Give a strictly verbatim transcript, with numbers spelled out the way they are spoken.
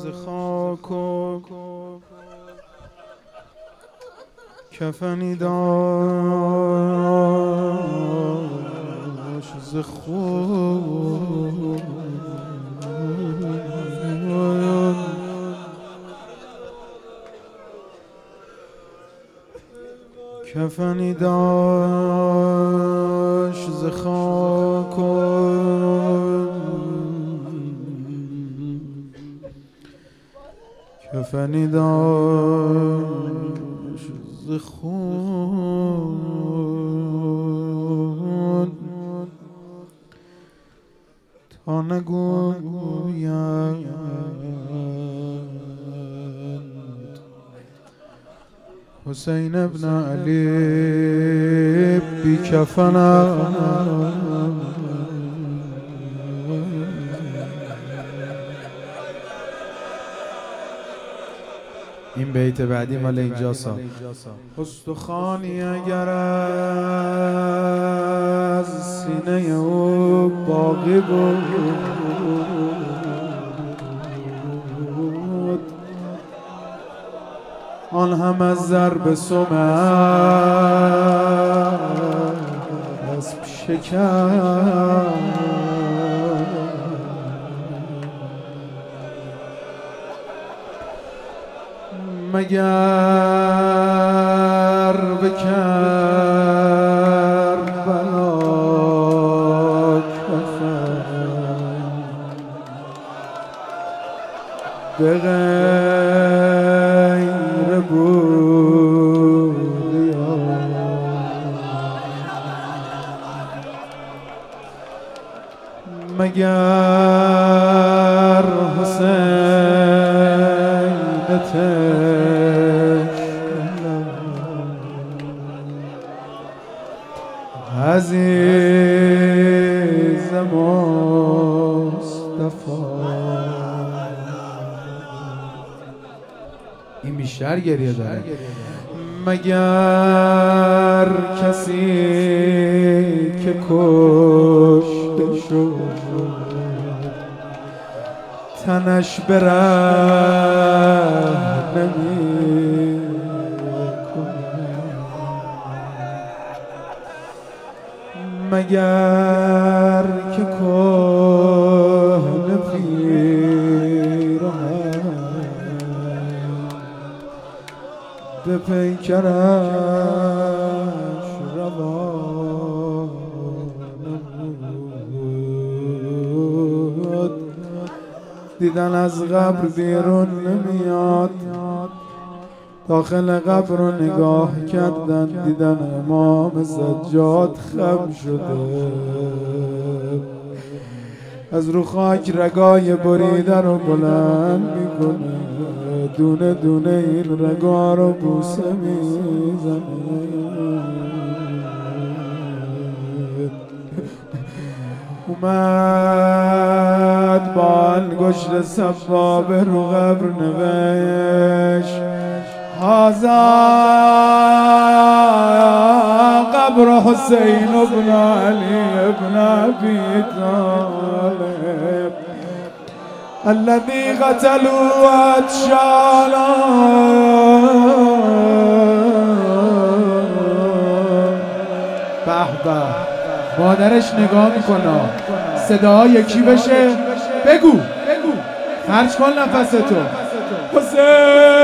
خاک و کفنی داشت ز خون، کفنی داشت ز خاک و کفنی داشت ز خون، تا نگویند حسین ابن علی بی کفن است. این بیت بعدی مال اینجاسا. استخوانی اگر از سینه او باقی بود، آن هم از ضرب سم اسب شکن، مگر به کربلا کفن به غیر بوریا، مگر حسین عزیز مصطفی. این بیشتر گریه داره. مگر کسی که کشته شد تنش به ره نمی مگر که کهنه پیرهن به پیکرش روان نمود. دیدن از قبر بیرون نمیاد، داخل قبر رو نگاه کردن، دیدن امام سجاد خم شده، از رو خاک رگای بریده رو بلند میکنه، دونه دونه این رگا رو بوسه میزنه. اومد با انگشت سبابه رو قبر نوشت هذا قبر حسین ابن علی ابن ابی طالب الذي قتلوا اطشالا. به به، مادرش نگاه میکنه، صداها یکی بشه. بگو خرج کن نفستو. حسین